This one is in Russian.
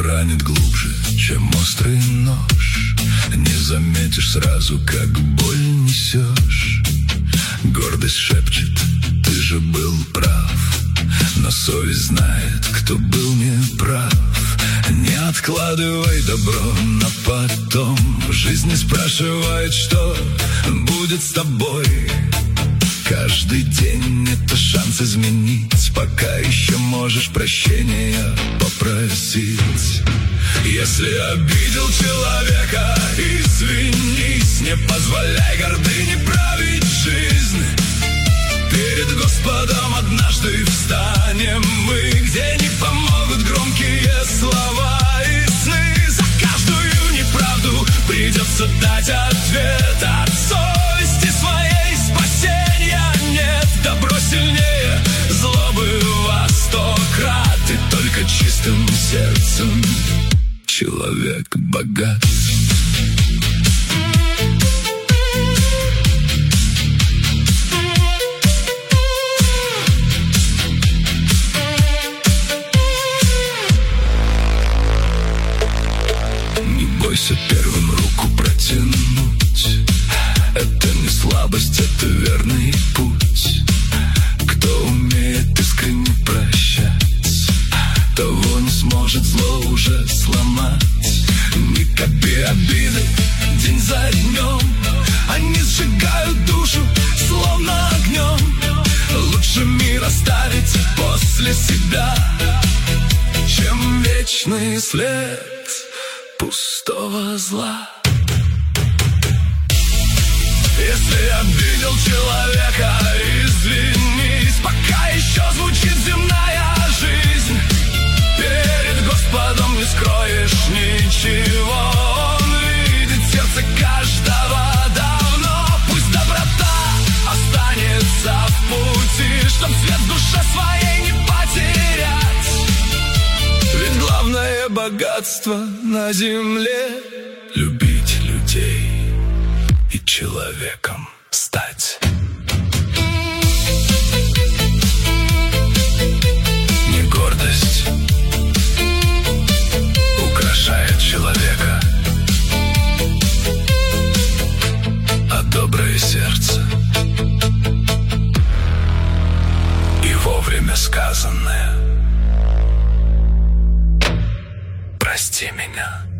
ранит глубже, чем острый нож. Не заметишь сразу, как боль несешь. Гордость шепчет: ты же был прав. Но совесть знает, кто был неправ. Не откладывай добро на потом. Жизнь не спрашивает, что будет с тобой. Каждый день это шанс изменить, пока еще можешь прощения попросить. Если обидел человека, извинись. Не позволяй гордыне править жизнь. Перед Господом однажды встанем мы, где не помогут громкие слова и сны. За каждую неправду придется дать ответ. От совести своей спасения нет. Добро сильнее злобы во 100 крат. И только чистым сердцем человек богат. Не бойся первым руку протянуть. Это не слабость, это верный путь. Кто умеет искренне прощать, того не сможет зло уже сломать. Не копи обиды день за днем. Они сжигают душу словно огнем. Лучше мир оставить после себя, чем вечный след пустого зла. Если обидел человека, извинись, пока еще звучит земная жизнь. Перед Господом не скроешь ничего. Он видит сердце каждого давно. Пусть доброта останется в пути, чтоб свет в душе своей не потерять. Ведь главное богатство на земле — любить людей и человеком стать. Не гордость украшает человека, а доброе сердце и вовремя сказанное: прости меня.